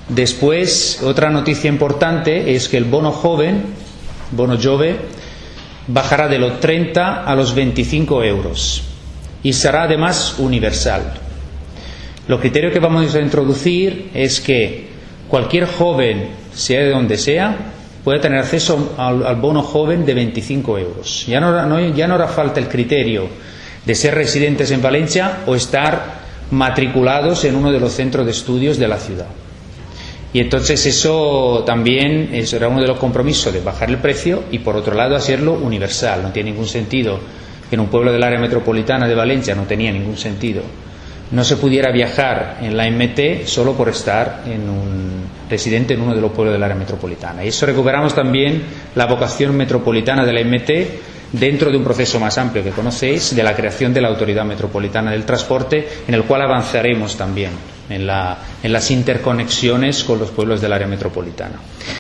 Después, otra noticia importante es que el bono joven, bono jove, bajará de los 30 a los 25 euros y será además universal. Los criterios que vamos a introducir es que cualquier joven, sea de donde sea, puede tener acceso al bono joven de 25 euros. Ya no hará falta el criterio de ser residentes en Valencia o estar matriculados en uno de los centros de estudios de la ciudad. Y entonces eso también será uno de los compromisos, de bajar el precio y por otro lado hacerlo universal. No tiene ningún sentido que en un pueblo del área metropolitana de Valencia, no tenía ningún sentido, no se pudiera viajar en la MT solo por estar residente en uno de los pueblos del área metropolitana. Y eso recuperamos también la vocación metropolitana de la MT dentro de un proceso más amplio que conocéis, de la creación de la Autoridad Metropolitana del Transporte, en el cual avanzaremos también en las interconexiones con los pueblos del área metropolitana.